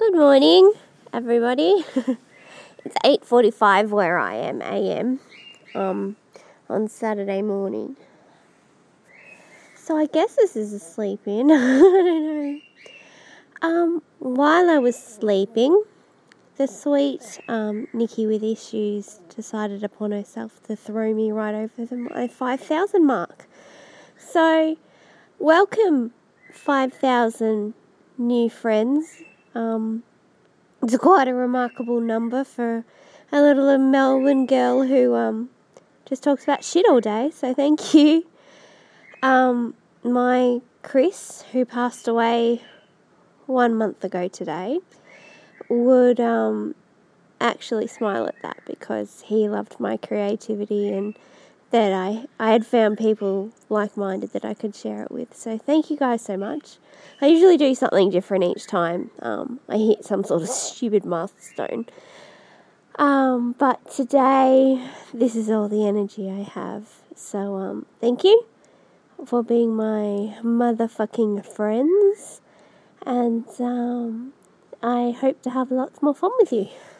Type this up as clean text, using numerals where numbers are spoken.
Good morning, everybody. It's 8:45 where I am AM on Saturday morning. So I guess this is a sleep-in. I don't know. While I was sleeping, the sweet Nikki with issues decided upon herself to throw me right over my 5,000 mark. So, welcome 5,000 new friends. It's quite a remarkable number for a little Melbourne girl who just talks about shit all day, so thank you. My Chris, who passed away 1 month ago today, would actually smile at that because he loved my creativity and that I had found people like-minded that I could share it with. So thank you guys so much. I usually do something different each time I hit some sort of stupid milestone. But today, this is all the energy I have. So thank you for being my motherfucking friends. And I hope to have lots more fun with you.